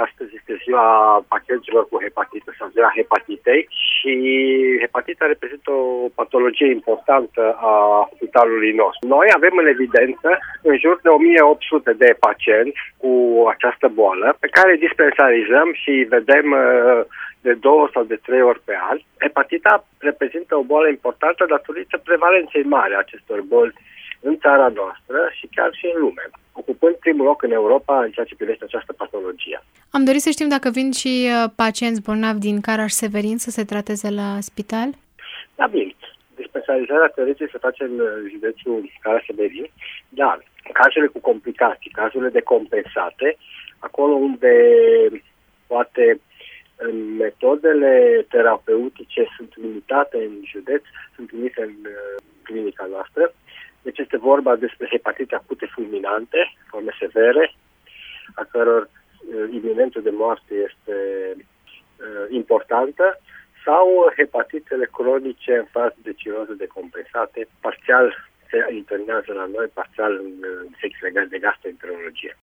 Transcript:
astăzi este ziua pacienților cu hepatită sau ziua hepatitei și hepatita reprezintă o patologie importantă a spitalului nostru. Noi avem în evidență în jur de 1800 de pacienți cu această boală pe care îi dispensarizăm și vedem de 2 sau de 3 ori pe an. Hepatita reprezintă o boală importantă datorită prevalenței mari a acestor boli în țara noastră și chiar și în lume, ocupând primul loc în Europa în ceea ce privește această patologie. Am dorit să știm dacă vin și pacienți bolnavi din Caraș-Severin să se trateze la spital? Da, bine. Dispensarizarea teoretic se face în județul Caraș-Severin, dar cazurile cu complicații, cazurile decompensate, acolo unde poate metodele terapeutice sunt limitate în județ, sunt trimise în clinica noastră. Deci este vorba despre hepatite acute fulminante, forme severe, a căror iminență de moarte este importantă, sau hepatitele cronice în fază de ciroză decompensate, parțial se internează la noi, parțial în secții legate de gastroenterologie.